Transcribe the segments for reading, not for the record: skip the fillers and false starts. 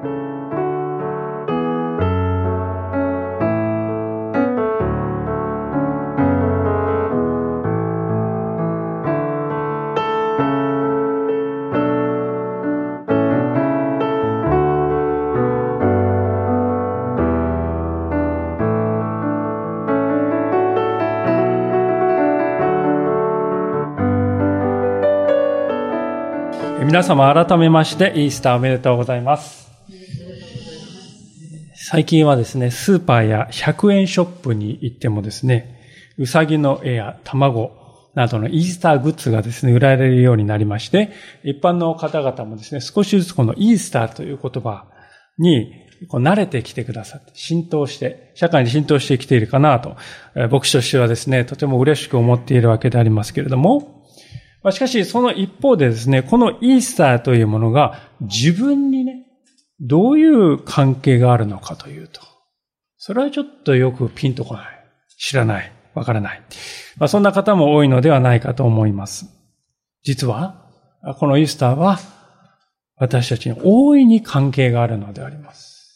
皆様改めましてイースターおめでとうございます。最近はですね、スーパーや100円ショップに行ってもですね、うさぎの絵や卵などのイースターグッズがですね、売られるようになりまして、一般の方々もですね、少しずつこのイースターという言葉に慣れてきてくださって、社会に浸透してきているかなと、牧師としてはですね、とても嬉しく思っているわけでありますけれども、しかし、その一方でですね、このイースターというものが自分にね、どういう関係があるのかというと、それはちょっとよくピンとこない。知らない。わからない。そんな方も多いのではないかと思います。実は、このイースターは私たちに大いに関係があるのであります。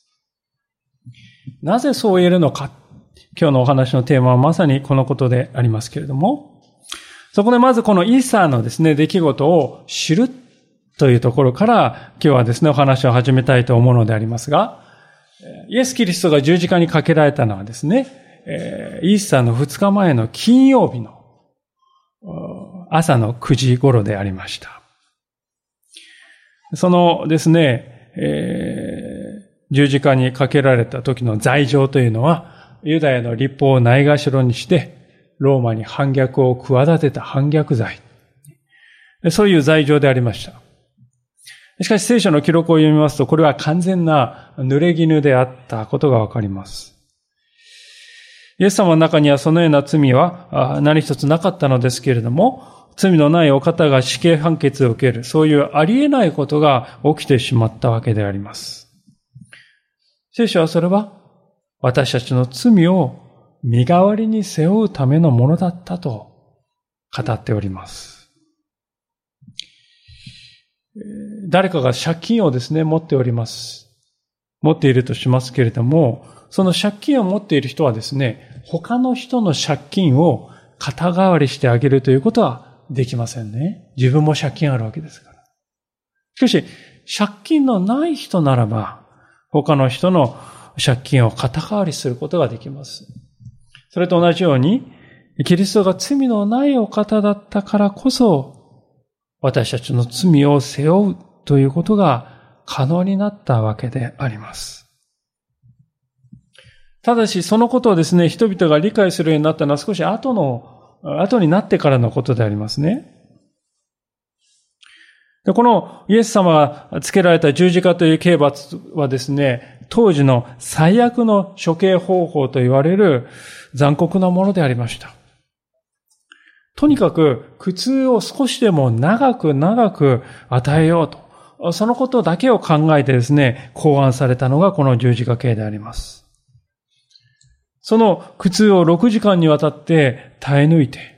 なぜそう言えるのか。今日のお話のテーマはまさにこのことでありますけれども、そこでまずこのイースターのですね、出来事を知るというところから今日はですね、お話を始めたいと思うのでありますが、イエス・キリストが十字架にかけられたのはですね、イースターの2日前の金曜日の朝の9時頃でありました。そのですね、十字架にかけられた時の罪状というのは、ユダヤの律法をないがしろにして、ローマに反逆を企てた反逆罪。そういう罪状でありました。しかし聖書の記録を読みますと、これは完全な濡れ衣であったことがわかります。イエス様の中にはそのような罪は何一つなかったのですけれども、罪のないお方が死刑判決を受ける、そういうありえないことが起きてしまったわけであります。聖書はそれは私たちの罪を身代わりに背負うためのものだったと語っております。誰かが借金をですね、持っております。持っているとしますけれども、その借金を持っている人はですね、他の人の借金を肩代わりしてあげるということはできませんね。自分も借金あるわけですから。しかし、借金のない人ならば、他の人の借金を肩代わりすることができます。それと同じように、キリストが罪のないお方だったからこそ、私たちの罪を背負うということが可能になったわけであります。ただし、そのことをですね、人々が理解するようになったのは少し後になってからのことでありますね。で、このイエス様がつけられた十字架という刑罰はですね、当時の最悪の処刑方法と言われる残酷なものでありました。とにかく苦痛を少しでも長く与えようと、そのことだけを考えてですね、考案されたのがこの十字架刑であります。その苦痛を6時間にわたって耐え抜いて、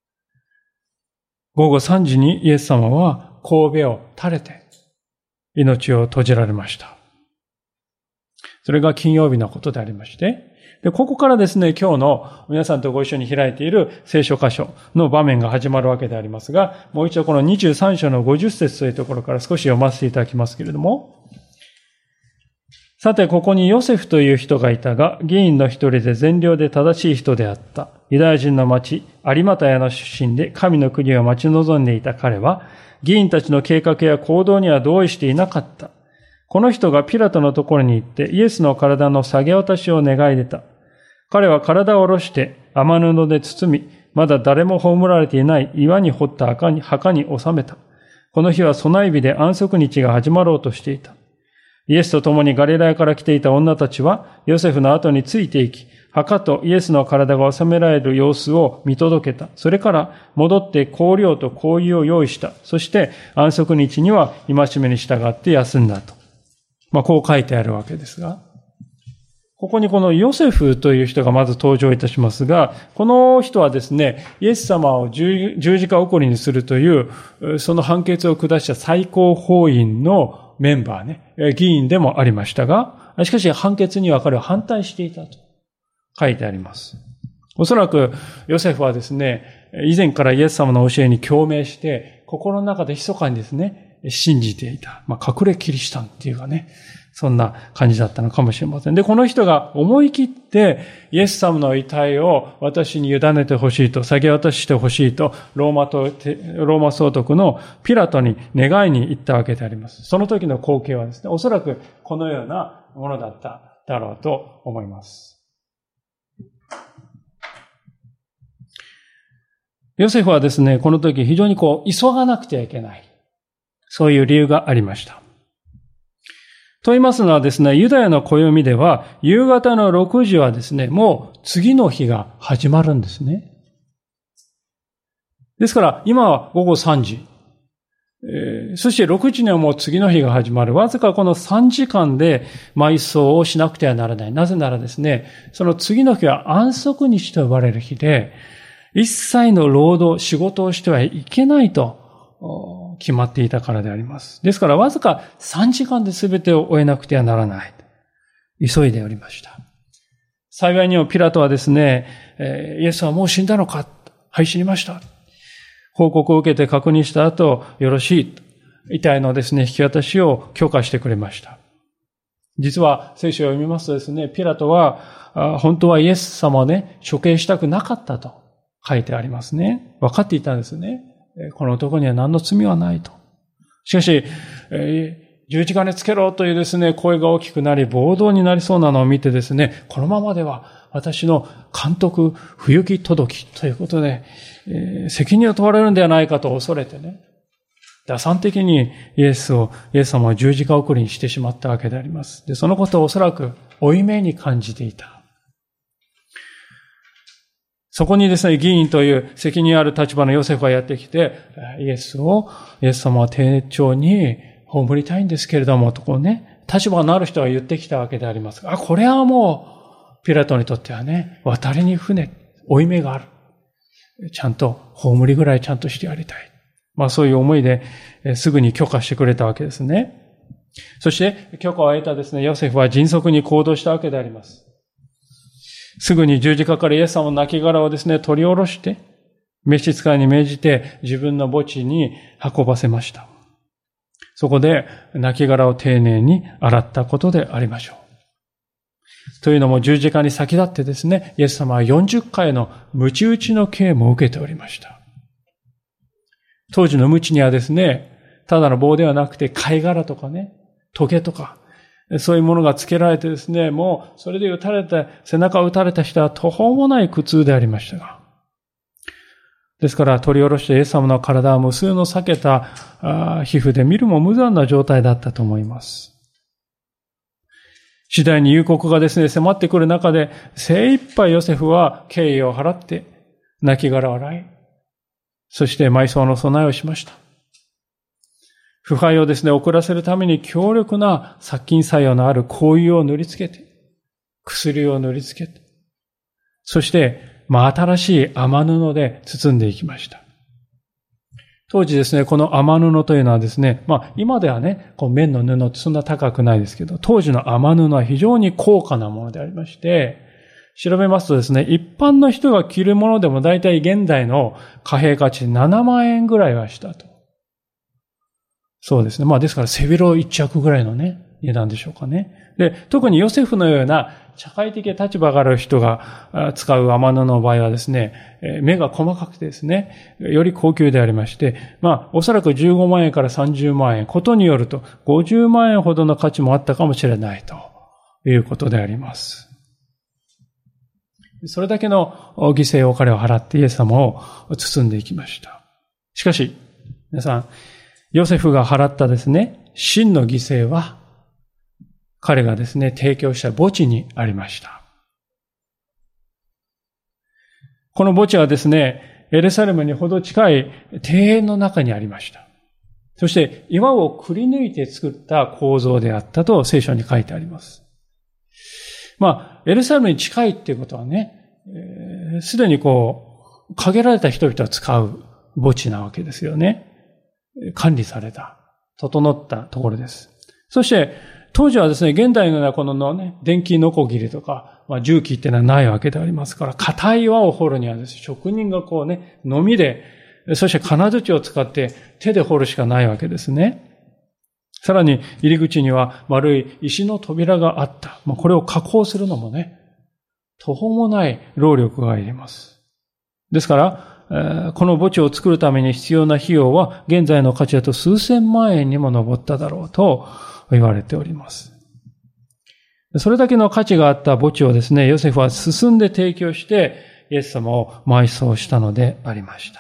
午後3時にイエス様は頭を垂れて命を閉じられました。それが金曜日のことでありまして、で、ここからですね、今日の皆さんとご一緒に開いている聖書箇所の場面が始まるわけでありますが、もう一度この23章の50節というところから少し読ませていただきますけれども、さて、ここにヨセフという人がいたが、議員の一人で善良で正しい人であった。ユダヤ人の町、有マタヤの出身で神の国を待ち望んでいた彼は、議員たちの計画や行動には同意していなかった。この人がピラトのところに行ってイエスの体の下げ渡しを願い出た。彼は体を下ろして雨布で包み、まだ誰も葬られていない岩に掘った墓に収めた。この日は備え日で安息日が始まろうとしていた。イエスと共にガリラヤから来ていた女たちはヨセフの後についていき、墓とイエスの体が収められる様子を見届けた。それから戻って香料と香油を用意した。そして安息日には戒めに従って休んだと。こう書いてあるわけですが、ここにこのヨセフという人がまず登場いたしますが、この人はですね、イエス様を十字架起こりにするという、その判決を下した最高法院のメンバーね、議員でもありましたが、しかし判決には彼は反対していたと書いてあります。おそらくヨセフはですね、以前からイエス様の教えに共鳴して、心の中で密かにですね、信じていた。隠れキリシタンっていうかね、そんな感じだったのかもしれません。で、この人が思い切ってイエス様の遺体を私に委ねてほしいと、下げ渡してほしいと、ローマ総督のピラトに願いに行ったわけであります。その時の光景はですね、おそらくこのようなものだっただろうと思います。ヨセフはですね、この時非常に急がなくてはいけない。そういう理由がありました。と言いますのはですね、ユダヤの暦では、夕方の6時はですね、もう次の日が始まるんですね。ですから、今は午後3時。そして6時にはもう次の日が始まる。わずかこの3時間で埋葬をしなくてはならない。なぜならですね、その次の日は安息日と呼ばれる日で、一切の労働、仕事をしてはいけないと決まっていたからであります。ですからわずか3時間で全てを終えなくてはならない。急いでおりました。幸いにもピラトはですね、イエスはもう死んだのか？はい、死にました。報告を受けて確認した後、よろしい。遺体のですね、引き渡しを許可してくれました。実は聖書を読みますとですね、ピラトは本当はイエス様をね、処刑したくなかったと書いてありますね。分かっていたんですね。この男には何の罪はないと。しかし、十字架につけろというですね、声が大きくなり、暴動になりそうなのを見てですね、このままでは私の監督不行き届きということで、責任を問われるんではないかと恐れてね、打算的にイエス様を十字架送りにしてしまったわけであります。で、そのことをおそらく負い目に感じていた。そこにですね、議員という責任ある立場のヨセフがやってきて、イエス様は丁重に葬りたいんですけれども、と立場のある人が言ってきたわけでありますが、これはもう、ピラトにとってはね、渡りに船、負い目がある。ちゃんと、葬りぐらいちゃんとしてやりたい。そういう思いで、すぐに許可してくれたわけですね。そして、許可を得たですね、ヨセフは迅速に行動したわけであります。すぐに十字架からイエス様の亡骸をですね、取り下ろして、召使いに命じて自分の墓地に運ばせました。そこで亡骸を丁寧に洗ったことでありましょう。というのも十字架に先立ってですね、イエス様は40回の鞭打ちの刑も受けておりました。当時の鞭にはですね、ただの棒ではなくて貝殻とかね、トゲとか、そういうものがつけられてですね、もうそれで背中を打たれた人は途方もない苦痛でありましたが。ですから取り下ろしてイエス様の体は無数の裂けた皮膚で見るも無残な状態だったと思います。次第に夕刻がですね、迫ってくる中で精一杯ヨセフは敬意を払って亡骸を洗い、そして埋葬の備えをしました。腐敗をですね、遅らせるために強力な殺菌作用のある香油を塗りつけて、薬を塗りつけて、そして、新しい雨布で包んでいきました。当時ですね、この雨布というのはですね、今ではね、綿の布ってそんな高くないですけど、当時の雨布は非常に高価なものでありまして、調べますとですね、一般の人が着るものでも大体現代の貨幣価値7万円ぐらいはしたと。そうですね。ですから背広一着ぐらいのね、値段でしょうかね。で、特にヨセフのような社会的立場がある人が使う雨布の場合はですね、目が細かくてですね、より高級でありまして、おそらく15万円から30万円、ことによると50万円ほどの価値もあったかもしれないということであります。それだけの犠牲を彼は払ってイエス様を包んでいきました。しかし、皆さん、ヨセフが払ったですね、真の犠牲は、彼がですね、提供した墓地にありました。この墓地はですね、エルサレムにほど近い庭園の中にありました。そして岩をくり抜いて作った構造であったと聖書に書いてあります。エルサレムに近いっていうことはね、すでに限られた人々は使う墓地なわけですよね。管理された、整ったところです。 そして、当時はですね、現代のようなこのね、電気ノコギリとか、重機っていうのはないわけでありますから、硬い岩を掘るにはですね、職人がこうね、のみで、そして金槌を使って手で掘るしかないわけですね。さらに入り口には丸い石の扉があった。これを加工するのもね、途方もない労力がいります。ですから、この墓地を作るために必要な費用は現在の価値だと数千万円にも上っただろうと言われております。それだけの価値があった墓地をですね、ヨセフは進んで提供してイエス様を埋葬したのでありました。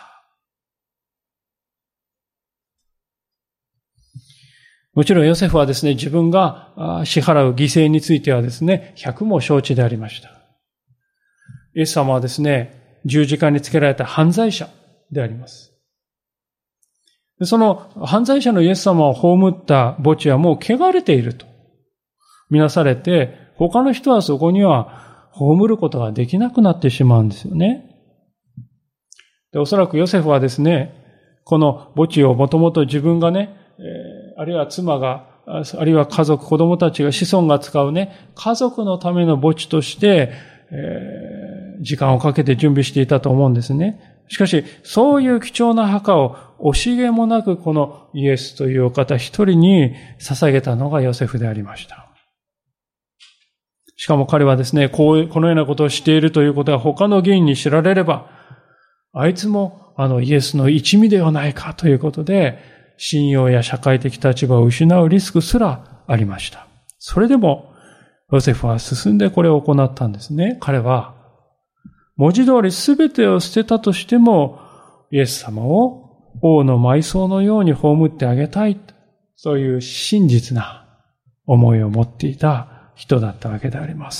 もちろんヨセフはですね、自分が支払う犠牲についてはですね、100も承知でありました。イエス様はですね、十字架につけられた犯罪者であります。その犯罪者のイエス様を葬った墓地はもう汚れていると見なされて、他の人はそこには葬ることができなくなってしまうんですよね。で、おそらくヨセフはですね、この墓地をもともと自分がね、あるいは妻が、あるいは家族、子供たちが子孫が使うね、家族のための墓地として、時間をかけて準備していたと思うんですね。しかし、そういう貴重な墓を惜しげもなくこのイエスというお方一人に捧げたのがヨセフでありました。しかも彼はですね、このようなことをしているということが他の議員に知られれば、あいつもイエスの一味ではないかということで、信用や社会的立場を失うリスクすらありました。それでも、ヨセフは進んでこれを行ったんですね。彼は、文字通り全てを捨てたとしても、イエス様を王の埋葬のように葬ってあげたい。そういう真実な思いを持っていた人だったわけであります。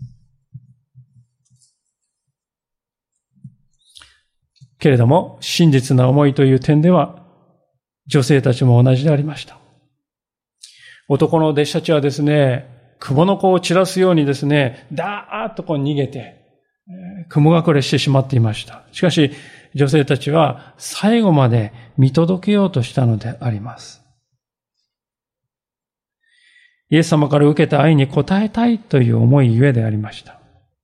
けれども、真実な思いという点では、女性たちも同じでありました。男の弟子たちはですね、雲の子を散らすようにですね、だーっとこう逃げて、雲隠れしてしまっていました。しかし、女性たちは最後まで見届けようとしたのであります。イエス様から受けた愛に応えたいという思いゆえでありました。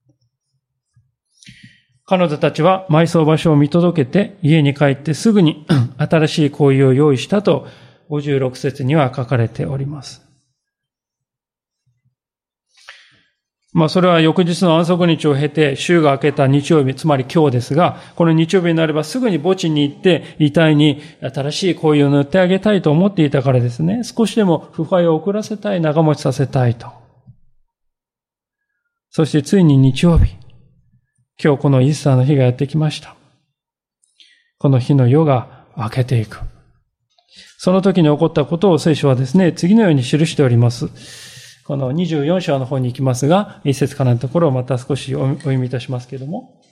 彼女たちは埋葬場所を見届けて家に帰ってすぐに新しい香油を用意したと56節には書かれております。それは翌日の安息日を経て週が明けた日曜日、つまり今日ですが、この日曜日になればすぐに墓地に行って遺体に新しい香油を塗ってあげたいと思っていたからですね。少しでも腐敗を遅らせたい、長持ちさせたいと。そしてついに日曜日、今日このイースターの日がやってきました。この日の夜が明けていく。その時に起こったことを聖書はですね、次のように記しております。この24章の方に行きますが、一節からのところをまた少しお読みいたしますけれども。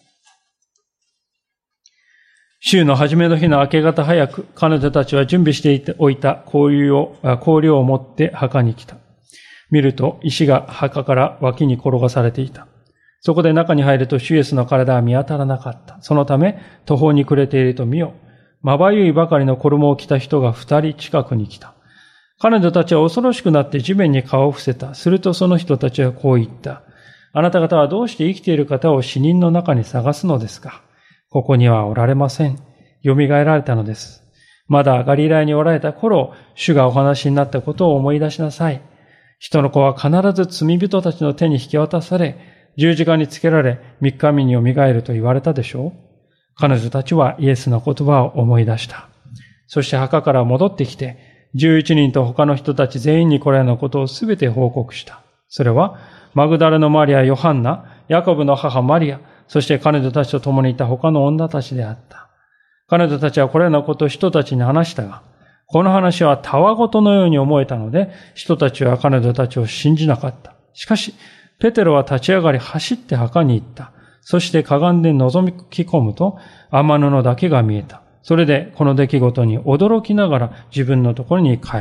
週の初めの日の明け方早く、彼女たちは準備しておいた香料を持って墓に来た。見ると石が墓から脇に転がされていた。そこで中に入ると主イエスの体は見当たらなかった。そのため途方に暮れていると見よ。まばゆいばかりの衣を着た人が2人近くに来た。彼女たちは恐ろしくなって地面に顔を伏せた。するとその人たちはこう言った。あなた方はどうして生きている方を死人の中に探すのですか？ここにはおられません。蘇られたのです。まだガリラヤにおられた頃、主がお話になったことを思い出しなさい。人の子は必ず罪人たちの手に引き渡され、十字架につけられ、3日目に蘇ると言われたでしょう。彼女たちはイエスの言葉を思い出した。そして墓から戻ってきて、11人と他の人たち全員にこれらのことをすべて報告した。それは、マグダラのマリア、ヨハンナ、ヤコブの母マリア、そして彼女たちと共にいた他の女たちであった。彼女たちはこれらのことを人たちに話したが、この話はたわごとのように思えたので、人たちは彼女たちを信じなかった。しかし、ペテロは立ち上がり走って墓に行った。そしてかがんで覗き込むと、雨布だけが見えた。それでこの出来事に驚きながら自分のところに帰った。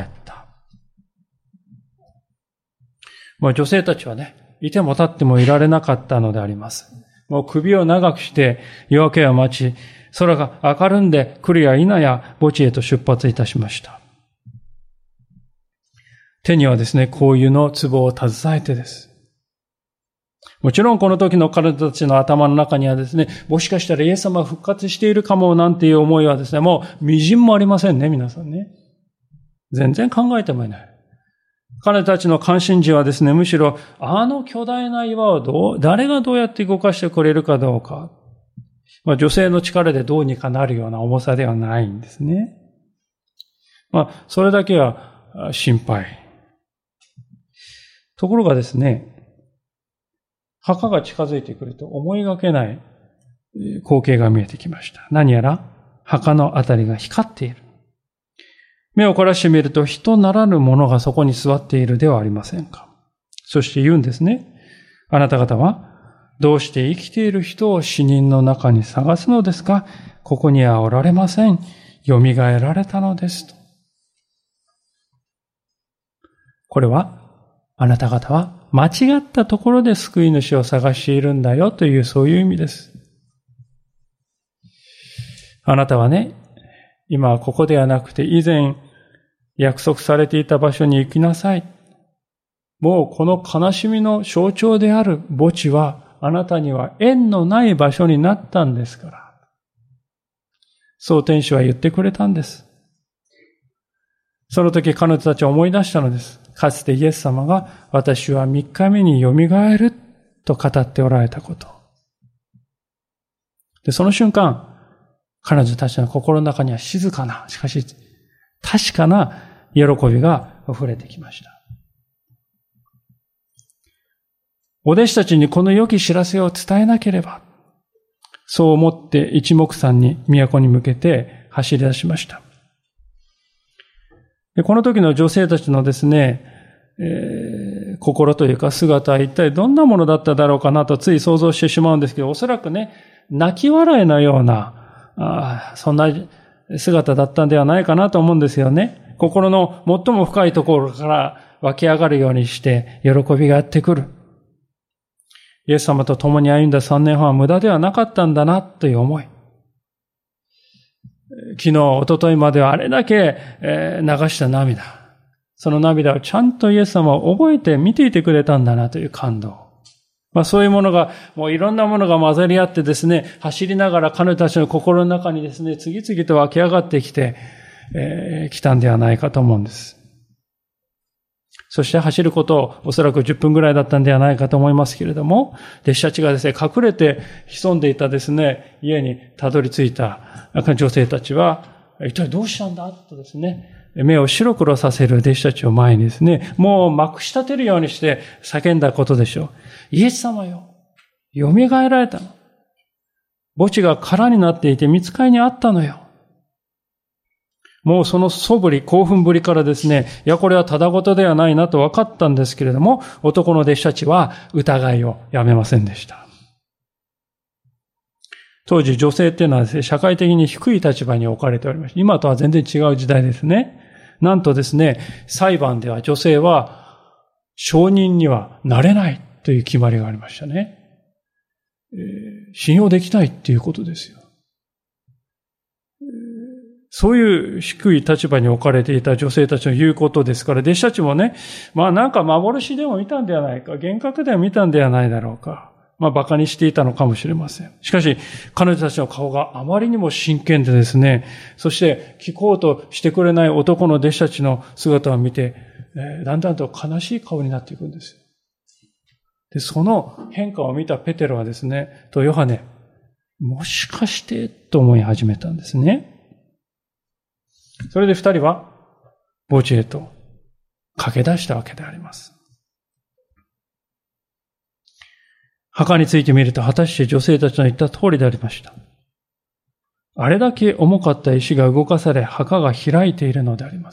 女性たちはね、いても立ってもいられなかったのであります。もう首を長くして夜明けを待ち、空が明るんで来るや否や墓地へと出発いたしました。 手にはですね、香油の壺を携えてです。もちろんこの時の彼女たちの頭の中にはですね、もしかしたらイエス様が復活しているかもなんていう思いはですね、もう微塵もありませんね、皆さんね。全然考えてもいない。彼たちの関心事はですね、むしろあの巨大な岩を誰がどうやって動かしてくれるかどうか。女性の力でどうにかなるような重さではないんですね。それだけは心配。ところがですね、墓が近づいてくると思いがけない光景が見えてきました。何やら墓のあたりが光っている。目を凝らしてみると人ならぬものがそこに座っているではありませんか。そして言うんですね。あなた方はどうして生きている人を死人の中に探すのですか。ここにはおられません。蘇られたのですと。これはあなた方は間違ったところで救い主を探しているんだよというそういう意味です。あなたはね、今はここではなくて以前約束されていた場所に行きなさい。もうこの悲しみの象徴である墓地はあなたには縁のない場所になったんですから。そう天使は言ってくれたんです。その時彼女たちは思い出したのです。かつてイエス様が私は3日目によみがえると語っておられたこと。で、その瞬間、彼女たちの心の中には静かな、しかし確かな喜びが溢れてきました。お弟子たちにこの良き知らせを伝えなければ、そう思って一目散に都に向けて走り出しました。でこの時の女性たちのですね、心というか姿は一体どんなものだっただろうかなとつい想像してしまうんですけど、おそらくね、泣き笑いのような、そんな姿だったんではないかなと思うんですよね。心の最も深いところから湧き上がるようにして喜びがやってくる。イエス様と共に歩んだ3年半は無駄ではなかったんだなという思い。昨日、一昨日まではあれだけ流した涙。その涙をちゃんとイエス様を覚えて見ていてくれたんだなという感動。そういうものが、もういろんなものが混ざり合ってですね、走りながら彼女たちの心の中にですね、次々と湧き上がってきて、来たんではないかと思うんです。そして走ることをおそらく10分ぐらいだったんではないかと思いますけれども、弟子たちがですね、隠れて潜んでいたですね、家にたどり着いた女性たちは、一体どうしたんだとですね、目を白黒させる弟子たちを前にですね、もうまくし立てるようにして叫んだことでしょう。イエス様よ、蘇られたの。墓地が空になっていて見つかりにあったのよ。もうその素振り、興奮ぶりからですね、いやこれはただごとではないなと分かったんですけれども、男の弟子たちは疑いをやめませんでした。当時女性っていうのはですね、社会的に低い立場に置かれておりました。今とは全然違う時代ですね。なんとですね、裁判では女性は証人にはなれないという決まりがありましたね。信用できないっていうことですよ。そういう低い立場に置かれていた女性たちの言うことですから、弟子たちもね、なんか幻でも見たんではないか、幻覚でも見たんではないだろうか。馬鹿にしていたのかもしれません。しかし、彼女たちの顔があまりにも真剣でですね、そして聞こうとしてくれない男の弟子たちの姿を見て、だんだんと悲しい顔になっていくんですよ。で、その変化を見たペテロはですね、ヨハネ、もしかしてと思い始めたんですね。それで二人は墓地へと駆け出したわけであります。墓についてみると果たして女性たちの言った通りでありました。あれだけ重かった石が動かされ墓が開いているのであります。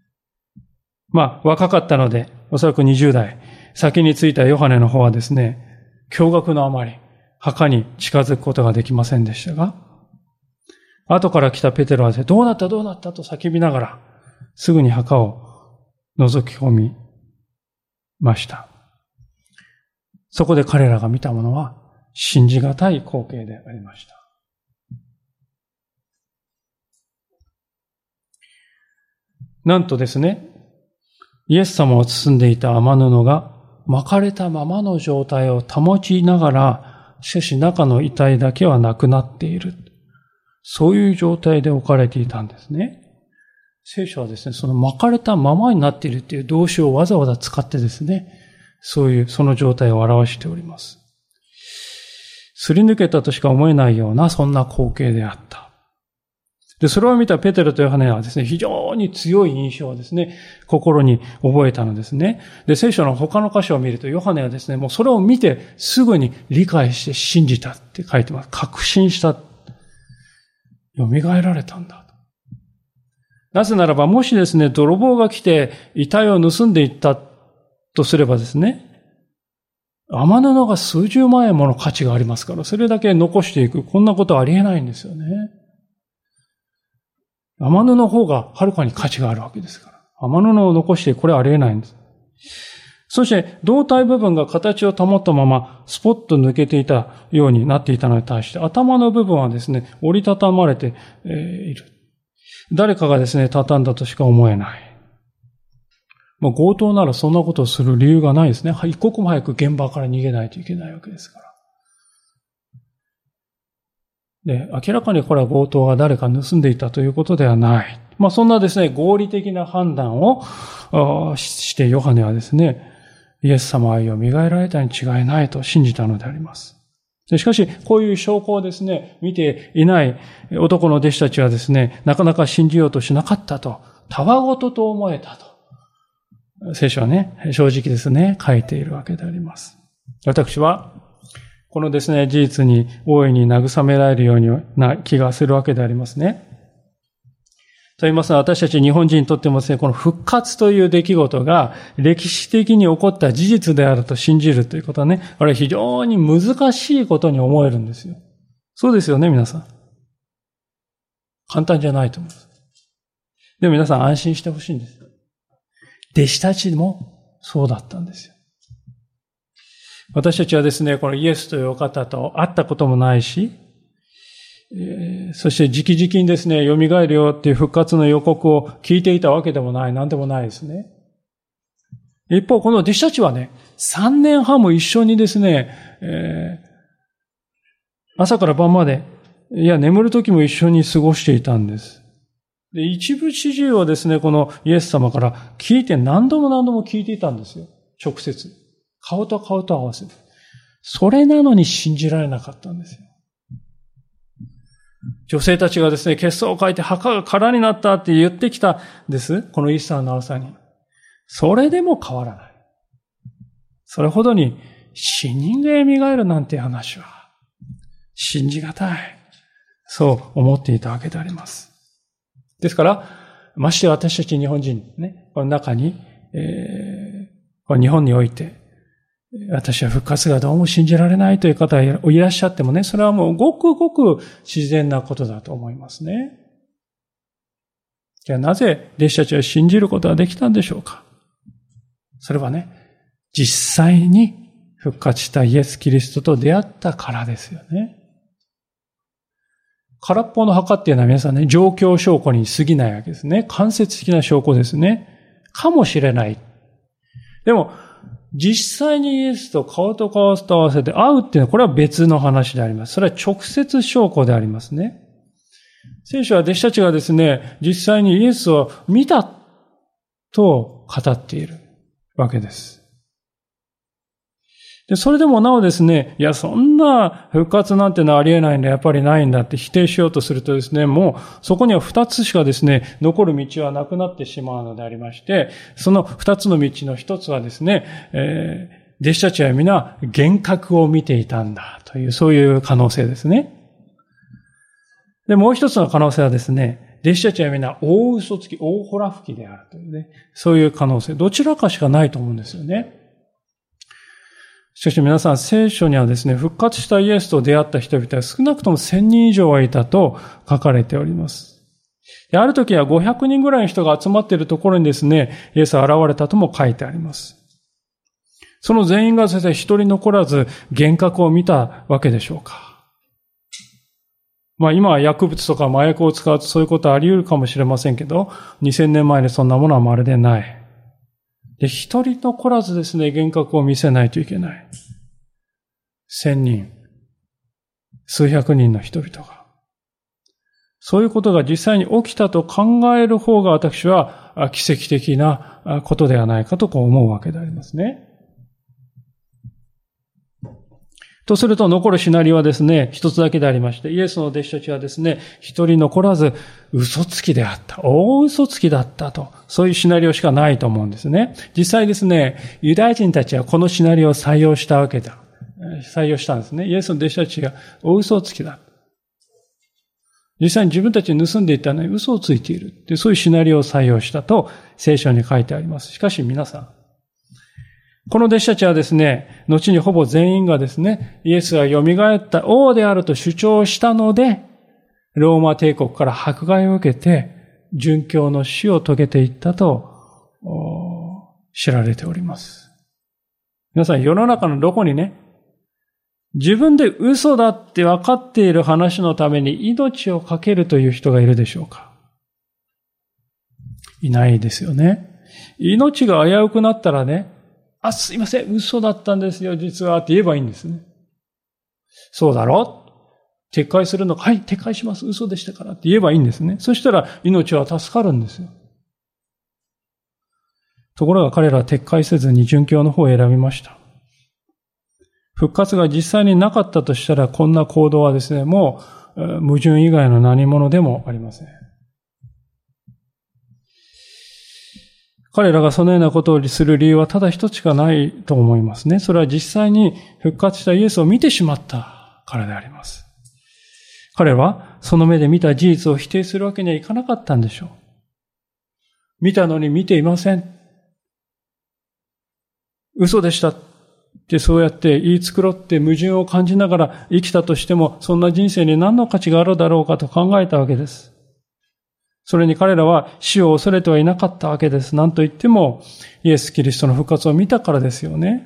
若かったのでおそらく20代先に着いたヨハネの方はですね、驚愕のあまり墓に近づくことができませんでしたが、後から来たペテロはどうなったどうなったと叫びながら、すぐに墓を覗き込みました。そこで彼らが見たものは信じがたい光景でありました。なんとですね、 イエス様を包んでいた雨布が巻かれたままの状態を保ちながら、しかし中の遺体だけはなくなっている。そういう状態で置かれていたんですね。聖書はですね、その巻かれたままになっているという動詞をわざわざ使ってですね、その状態を表しております。すり抜けたとしか思えないような、そんな光景であった。で、それを見たペテロとヨハネはですね、非常に強い印象をですね、心に覚えたのですね。で、聖書の他の箇所を見ると、ヨハネはですね、もうそれを見てすぐに理解して信じたって書いてます。確信した。蘇られたんだ。なぜならば、もしですね、泥棒が来て遺体を盗んでいったとすればですね、雨布が数十万円もの価値がありますから、それだけ残していく。こんなことはありえないんですよね。雨布の方がはるかに価値があるわけですから。雨布を残してこれはありえないんです。そして胴体部分が形を保ったままスポッと抜けていたようになっていたのに対して、頭の部分はですね、折りたたまれている。誰かがですね、畳んだとしか思えない。強盗ならそんなことをする理由がないですね。一刻も早く現場から逃げないといけないわけですから。で、明らかにこれは強盗が誰か盗んでいたということではない。そんなですね、合理的な判断をしてヨハネはですね、イエス様は蘇られたに違いないと信じたのであります。しかし、こういう証拠をですね、見ていない男の弟子たちはですね、なかなか信じようとしなかったと、たわごとと思えたと。聖書はね、正直ですね、書いているわけであります。私は、このですね、事実に大いに慰められるような気がするわけでありますね。と言いますのは、私たち日本人にとってもですね、この復活という出来事が歴史的に起こった事実であると信じるということはね、これは非常に難しいことに思えるんですよ。そうですよね、皆さん。簡単じゃないと思います。でも皆さん安心してほしいんです。弟子たちもそうだったんですよ。私たちはですね、このイエスというお方と会ったこともないし、そして直々にですね、蘇るよっていう復活の予告を聞いていたわけでもない、なんでもないですね。一方、この弟子たちはね、3年半も一緒にですね、朝から晩まで、眠る時も一緒に過ごしていたんです。で、一部始終をですね、このイエス様から聞いて何度も聞いていたんですよ。直接。顔と顔と合わせて。それなのに信じられなかったんですよ。女性たちがですね、血相を変えて墓が空になったって言ってきたんです。このイースターの朝に。それでも変わらない。それほどに死人が蘇るなんて話は信じがたい。そう思っていたわけであります。ですから、まして私たち日本人ね、この中に、日本において、私は復活がどうも信じられないという方がいらっしゃってもね、それはもうごくごく自然なことだと思いますね。じゃあなぜ弟子たちは信じることができたんでしょうか。それはね、実際に復活したイエス・キリストと出会ったからですよね。空っぽの墓っていうのは皆さんね、状況証拠に過ぎないわけですね。間接的な証拠ですね。かもしれない。でも、実際にイエスと顔と顔と合わせて会うっていうのは、これは別の話であります。それは直接証拠でありますね。聖書は弟子たちがですね、実際にイエスを見たと語っているわけです。で、それでもなおですね、そんな復活なんてのはありえないんだ、やっぱりないんだって否定しようとするとですね、もうそこには2つしかですね、残る道はなくなってしまうのでありまして、その2つの道の1つはですね、弟子たちは皆幻覚を見ていたんだという、そういう可能性ですね。で、もう一つの可能性はですね、弟子たちは皆大嘘つき、大ほら吹きであるというね、そういう可能性、どちらかしかないと思うんですよね。しかし皆さん、聖書にはですね、復活したイエスと出会った人々は少なくとも1000人以上はいたと書かれております。ある時は500人ぐらいの人が集まっているところにですね、イエスは現れたとも書いてあります。その全員が先生一人残らず幻覚を見たわけでしょうか。今は薬物とか麻薬を使うとそういうことはあり得るかもしれませんけど、2000年前にそんなものはまるでない。 で、一人残らずですね、幻覚を見せないといけない。1000人、数百人の人々が。そういうことが実際に起きたと考える方が私は奇跡的なことではないかと思うわけでありますね。とすると残るシナリオはですね、一つだけでありまして、イエスの弟子たちはですね、一人残らず嘘つきであった。大嘘つきだったと。そういうシナリオしかないと思うんですね。実際ですね、ユダヤ人たちはこのシナリオを採用したんですね。イエスの弟子たちが大嘘つきだ。実際に自分たちに盗んでいったのに嘘をついている。そういうシナリオを採用したと聖書に書いてあります。しかし皆さん、この弟子たちはですね、後にほぼ全員がですね、イエスが蘇った王であると主張したので、ローマ帝国から迫害を受けて、殉教の死を遂げていったと知られております。皆さん、世の中のどこにね、自分で嘘だって分かっている話のために命を懸けるという人がいるでしょうか？いないですよね。命が危うくなったらね、すいません、嘘だったんですよ、実は、って言えばいいんですね。そうだろ？撤回するのか、はい、撤回します、嘘でしたからって言えばいいんですね。そしたら命は助かるんですよ。ところが彼らは撤回せずに殉教の方を選びました。復活が実際になかったとしたら、こんな行動はですね、もう矛盾以外の何者でもありません。彼らがそのようなことをする理由はただ一つしかないと思いますね。それは実際に復活したイエスを見てしまったからであります。彼はその目で見た事実を否定するわけにはいかなかったんでしょう。見たのに見ていません。嘘でしたってそうやって言い繕って矛盾を感じながら生きたとしても、そんな人生に何の価値があるだろうかと考えたわけです。それに彼らは死を恐れてはいなかったわけです。何と言っても、イエス・キリストの復活を見たからですよね。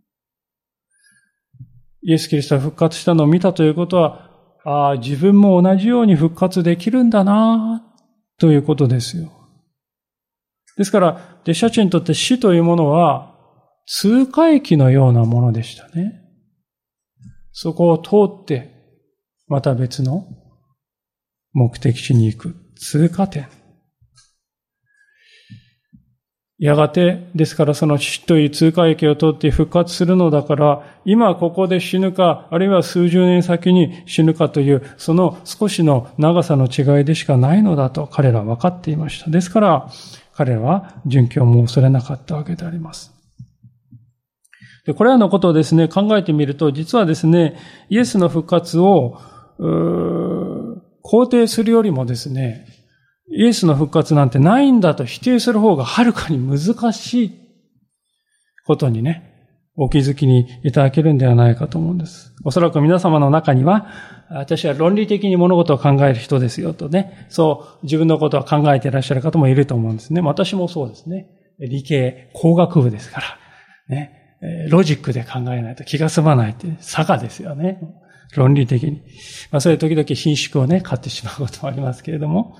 イエス・キリストが復活したのを見たということは、自分も同じように復活できるんだな、ということですよ。ですから、弟子たちにとって死というものは、通過駅のようなものでしたね。そこを通って、また別の目的地に行く。通過点。やがて、ですからその死という通過駅を通って復活するのだから、今ここで死ぬか、あるいは数十年先に死ぬかという、その少しの長さの違いでしかないのだと彼らは分かっていました。ですから、彼らは殉教も恐れなかったわけであります。で、これらのことをですね、考えてみると、実はですね、イエスの復活を、肯定するよりもですね、イエスの復活なんてないんだと否定する方がはるかに難しいことにね、お気づきにいただけるんではないかと思うんです。おそらく皆様の中には、私は論理的に物事を考える人ですよとね、そう自分のことを考えていらっしゃる方もいると思うんですね。私もそうですね。理系工学部ですから、ね、ロジックで考えないと気が済まないって差がですよね。論理的に。そういう時々伸縮をね、買ってしまうこともありますけれども。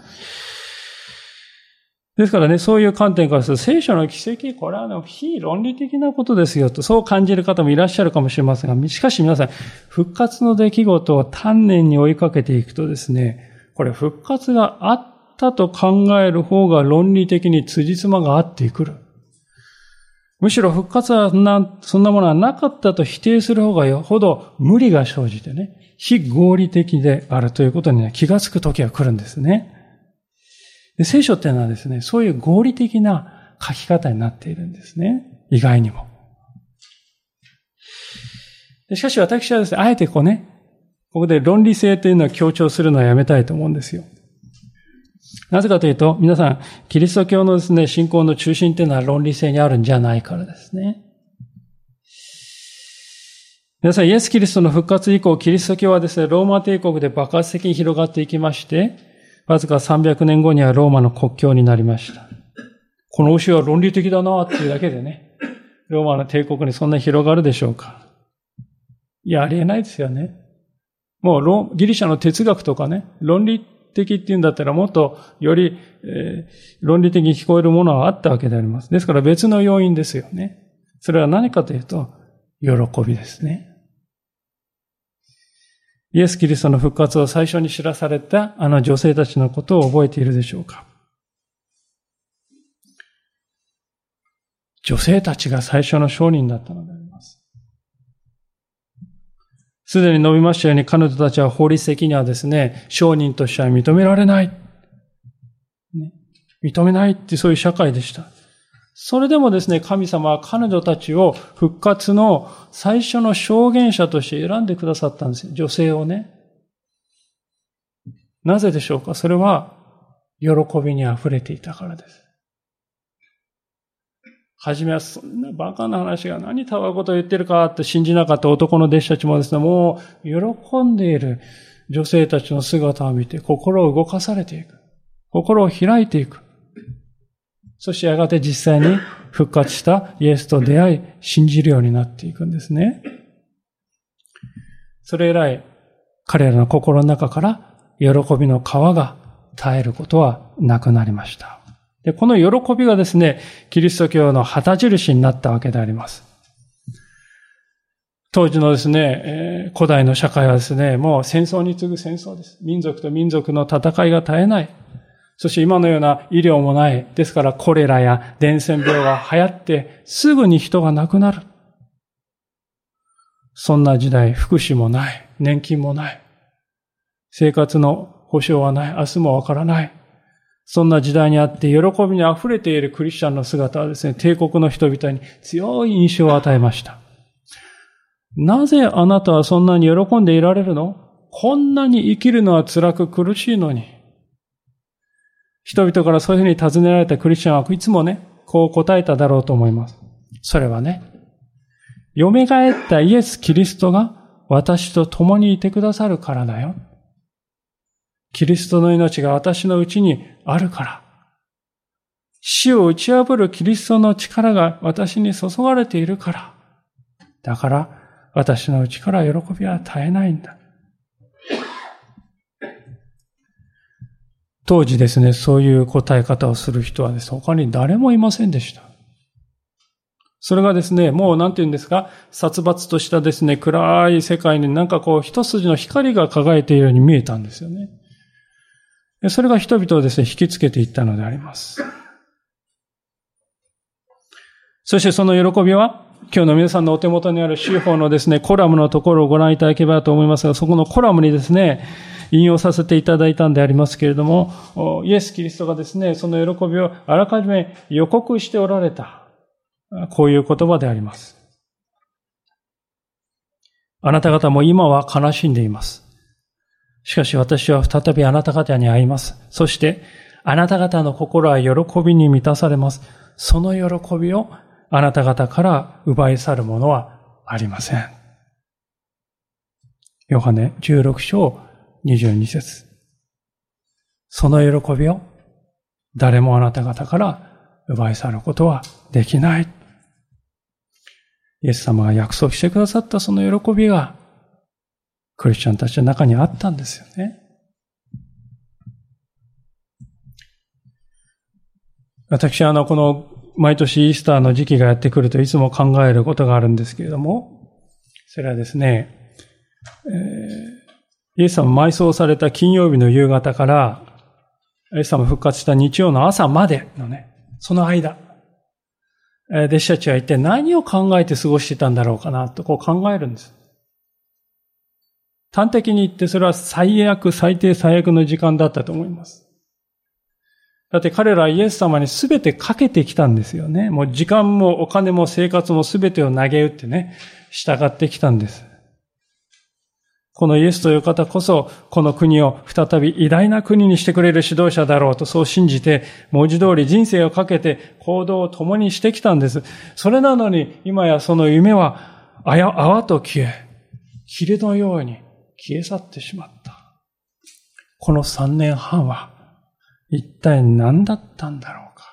ですからね、そういう観点からすると、聖書の奇跡、これは非論理的なことですよと、そう感じる方もいらっしゃるかもしれませんが、しかし皆さん、復活の出来事を丹念に追いかけていくとですね、これ復活があったと考える方が論理的に辻褄が合ってくる。むしろ復活はそんなものはなかったと否定する方がよほど無理が生じてね、非合理的であるということに、ね、気がつく時が来るんですね。で、聖書っていうのはですね、そういう合理的な書き方になっているんですね。意外にも。しかし私はですね、あえてここで論理性というのを強調するのはやめたいと思うんですよ。なぜかというと、皆さん、キリスト教のですね、信仰の中心というのは論理性にあるんじゃないからですね。皆さん、イエス・キリストの復活以降、キリスト教はですね、ローマ帝国で爆発的に広がっていきまして、わずか300年後にはローマの国教になりました。この教えは論理的だなっていうだけでね、ローマの帝国にそんなに広がるでしょうか。いや、ありえないですよね。もうギリシャの哲学とかね、論理的っていうんだったらもっとより、論理的に聞こえるものはあったわけであります。ですから別の要因ですよね。それは何かというと、喜びですね。イエス・キリストの復活を最初に知らされたあの女性たちのことを覚えているでしょうか。女性たちが最初の証人だったのであります。すでに述べましたように彼女たちは法律的にはですね、証人としては認められない。認めないってそういう社会でした。それでもですね、神様は彼女たちを復活の最初の証言者として選んでくださったんですよ。女性をね。なぜでしょうか？それは喜びに溢れていたからです。はじめはそんなバカな話が何たわいことを言ってるかって信じなかった男の弟子たちもですね、もう喜んでいる女性たちの姿を見て心を動かされていく。心を開いていく。そしてやがて実際に復活したイエスと出会い、信じるようになっていくんですね。それ以来、彼らの心の中から喜びの川が絶えることはなくなりました。で、この喜びがですね、キリスト教の旗印になったわけであります。当時のですね、古代の社会はですね、もう戦争に次ぐ戦争です。民族と民族の戦いが絶えない。そして今のような医療もない。ですからコレラや伝染病が流行ってすぐに人が亡くなる。そんな時代、福祉もない。年金もない。生活の保障はない。明日もわからない。そんな時代にあって喜びに溢れているクリスチャンの姿はですね、帝国の人々に強い印象を与えました。なぜあなたはそんなに喜んでいられるの？こんなに生きるのは辛く苦しいのに。人々からそういうふうに尋ねられたクリスチャンはいつもね、こう答えただろうと思います。それはね、蘇ったイエス・キリストが私と共にいてくださるからだよ。キリストの命が私のうちにあるから。死を打ち破るキリストの力が私に注がれているから。だから私のうちから喜びは絶えないんだ。当時ですね、そういう答え方をする人はですね、他に誰もいませんでした。それがですね、もうなんて言うんですか、殺伐としたですね、暗い世界になんかこう一筋の光が輝いているように見えたんですよね。それが人々をですね、引きつけていったのであります。そしてその喜びは、今日の皆さんのお手元にある修法のですね、コラムのところをご覧いただければと思いますが、そこのコラムにですね、引用させていただいたんでありますけれども、イエス・キリストがですね、その喜びをあらかじめ予告しておられた。こういう言葉であります。あなた方も今は悲しんでいます。しかし私は再びあなた方に会います。そしてあなた方の心は喜びに満たされます。その喜びをあなた方から奪い去るものはありません。ヨハネ16章22節。その喜びを誰もあなた方から奪い去ることはできない。イエス様が約束してくださったその喜びがクリスチャンたちの中にあったんですよね。私はこの毎年イースターの時期がやってくるといつも考えることがあるんですけれども、それはですね、イエス様埋葬された金曜日の夕方からイエス様復活した日曜の朝までのね、その間、弟子たちは一体何を考えて過ごしていたんだろうかなとこう考えるんです。端的に言ってそれは最悪、最低最悪の時間だったと思います。だって彼らはイエス様に全てかけてきたんですよね。もう時間もお金も生活も全てを投げ打ってね、従ってきたんです。このイエスという方こそ、この国を再び偉大な国にしてくれる指導者だろうとそう信じて、文字通り人生をかけて行動を共にしてきたんです。それなのに、今やその夢は泡と消え、霧のように消え去ってしまった。この3年半は、一体何だったんだろうか。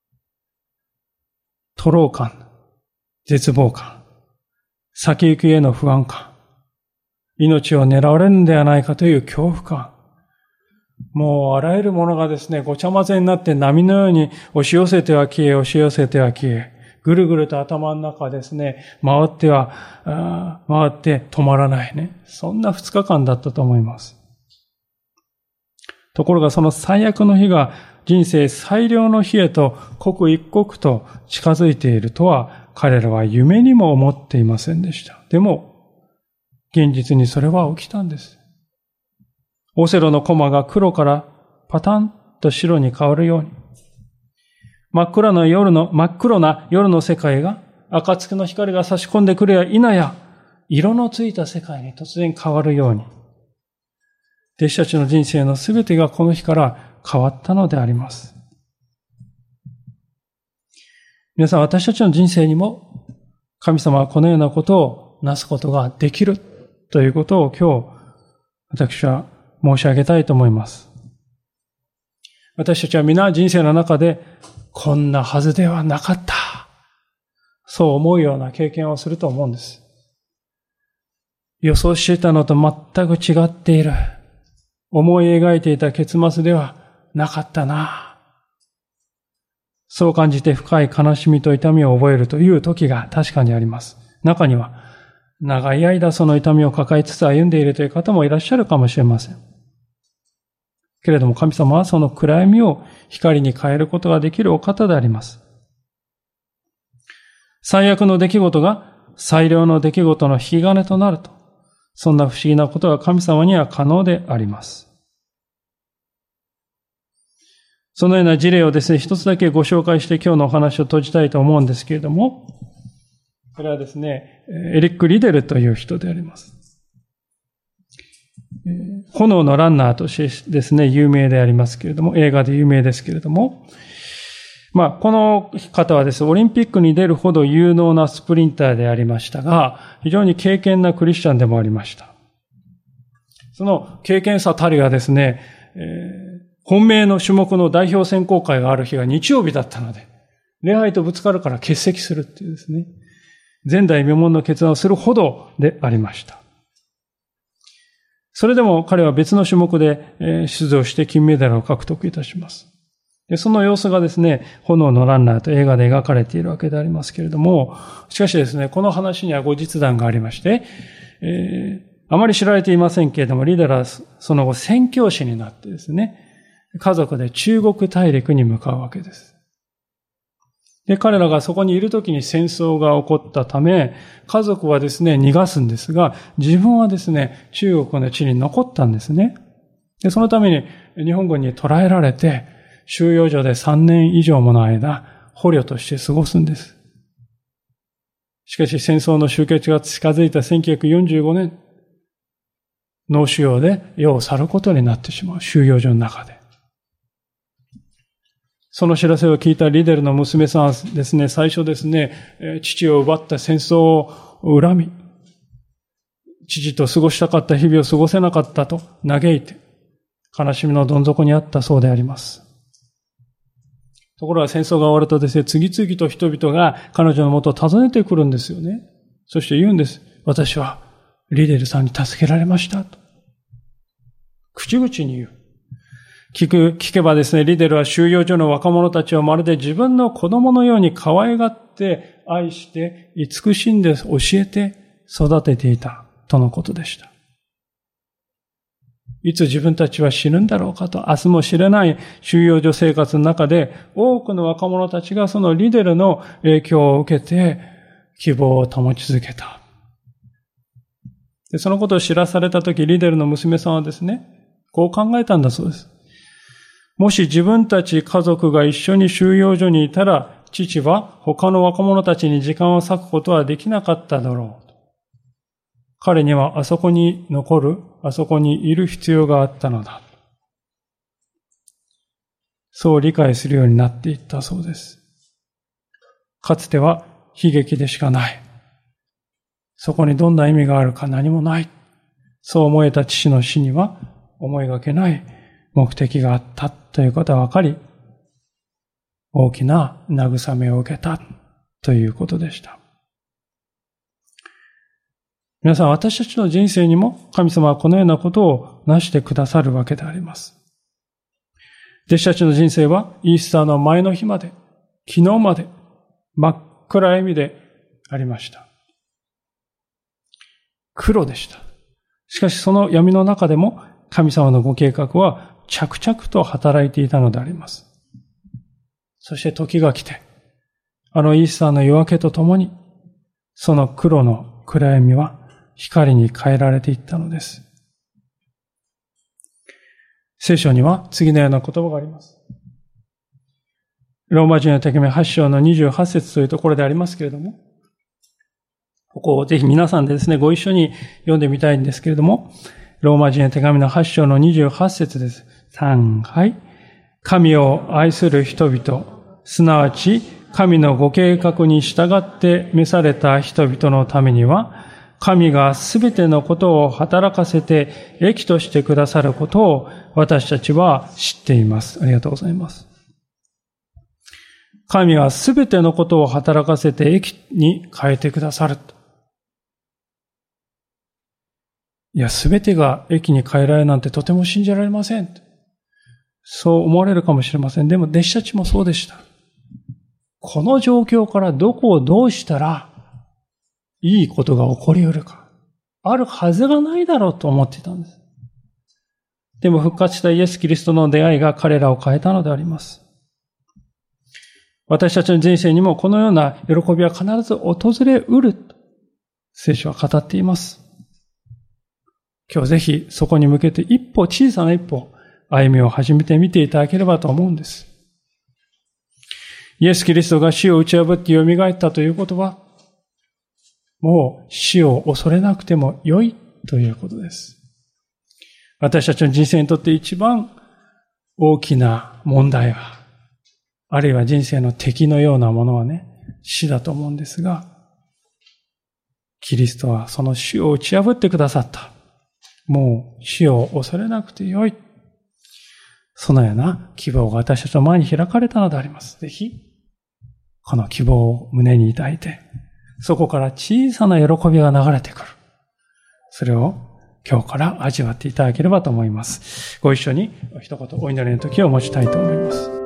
徒労感、絶望感、先行きへの不安感、命を狙われるんではないかという恐怖感。 もうあらゆるものがですね、ごちゃ混ぜになって波のように押し寄せては消え、押し寄せては消え、ぐるぐると頭の中ですね、回って止まらないね。そんな2日間だったと思います。ところがその最悪の日が人生最良の日へと刻一刻と近づいているとは彼らは夢にも思っていませんでした。でも、現実にそれは起きたんです。オセロのコマが黒からパタンと白に変わるように、真っ黒な夜の世界が暁の光が差し込んでくるや否や、色のついた世界に突然変わるように、弟子たちの人生のすべてがこの日から変わったのであります。皆さん、私たちの人生にも神様はこのようなことをなすことができるということを今日私は申し上げたいと思います。私たちは皆人生の中でこんなはずではなかった。そう思うような経験をすると思うんです。予想していたのと全く違っている。思い描いていた結末ではなかったな。そう感じて深い悲しみと痛みを覚えるという時が確かにあります。中には長い間その痛みを抱えつつ歩んでいるという方もいらっしゃるかもしれません。けれども神様はその暗闇を光に変えることができるお方であります。最悪の出来事が最良の出来事の引き金となると、そんな不思議なことが神様には可能であります。そのような事例をですね、一つだけご紹介して今日のお話を閉じたいと思うんですけれども、これはですね、エリック・リデルという人であります。炎のランナーとしてですね、有名でありますけれども、映画で有名ですけれども、この方はですね、オリンピックに出るほど有能なスプリンターでありましたが、非常に敬虔なクリスチャンでもありました。その敬虔さたりがですね、本命の種目の代表選考会がある日が日曜日だったので、礼拝とぶつかるから欠席するっていうですね、前代未聞の決断をするほどでありました。それでも彼は別の種目で出場して金メダルを獲得いたします。でその様子がですね、炎のランナーと映画で描かれているわけでありますけれども、しかしですね、この話には後日談がありまして、あまり知られていませんけれども、リデラはその後宣教師になってですね、家族で中国大陸に向かうわけです。で、彼らがそこにいるときに戦争が起こったため、家族はですね、逃がすんですが、自分はですね、中国の地に残ったんですね。で、そのために日本軍に捕らえられて、収容所で3年以上もの間、捕虜として過ごすんです。しかし戦争の終結が近づいた1945年、脳腫瘍で世を去ることになってしまう、収容所の中で。その知らせを聞いたリデルの娘さんはですね、最初ですね、父を奪った戦争を恨み、父と過ごしたかった日々を過ごせなかったと嘆いて、悲しみのどん底にあったそうであります。ところが戦争が終わるとですね、次々と人々が彼女のもとを訪ねてくるんですよね。そして言うんです。私はリデルさんに助けられましたと。口々に言う。聞けばですね、リデルは収容所の若者たちをまるで自分の子供のように可愛がって愛して慈しんで教えて育てていたとのことでした。いつ自分たちは死ぬんだろうかと、明日も知れない収容所生活の中で多くの若者たちがそのリデルの影響を受けて希望を保ち続けた。でそのことを知らされたとき、リデルの娘さんはですね、こう考えたんだそうです。もし自分たち家族が一緒に収容所にいたら、父は他の若者たちに時間を割くことはできなかっただろう。彼にはあそこに残る、あそこにいる必要があったのだ。そう理解するようになっていったそうです。かつては悲劇でしかない。そこにどんな意味があるか何もない。そう思えた父の死には思いがけない目的があったということは分かり、大きな慰めを受けたということでした。皆さん、私たちの人生にも神様はこのようなことをなしてくださるわけであります。 弟子たちの人生はイースターの前の日まで、昨日まで真っ暗闇でありました。黒でした。しかしその闇の中でも神様のご計画は着々と働いていたのであります。そして時が来て、イースターの夜明けとともに、その黒の暗闇は光に変えられていったのです。聖書には次のような言葉があります。ローマ人の手紙8章の28節というところでありますけれども、ここをぜひ皆さんでですね、ご一緒に読んでみたいんですけれども、ローマ人の手紙の8章の28節です。はい。神を愛する人々、すなわち神のご計画に従って召された人々のためには、神がすべてのことを働かせて益としてくださることを私たちは知っています。ありがとうございます。神はすべてのことを働かせて益に変えてくださる。いや、すべてが益に変えられるなんてとても信じられません。そう思われるかもしれません。でも弟子たちもそうでした。この状況からどこをどうしたらいいことが起こり得るか。あるはずがないだろうと思っていたんです。でも復活したイエス・キリストの出会いが彼らを変えたのであります。私たちの人生にもこのような喜びは必ず訪れうると聖書は語っています。今日ぜひそこに向けて小さな一歩歩みを始めてみていただければと思うんです。イエス・キリストが死を打ち破って蘇ったということは、もう死を恐れなくても良いということです。私たちの人生にとって一番大きな問題は、あるいは人生の敵のようなものはね、死だと思うんですが、キリストはその死を打ち破ってくださった。もう死を恐れなくてよい。そのような希望が私たちの前に開かれたのであります。ぜひ、この希望を胸に抱いて、そこから小さな喜びが流れてくる。それを今日から味わっていただければと思います。ご一緒に一言お祈りの時を持ちたいと思います。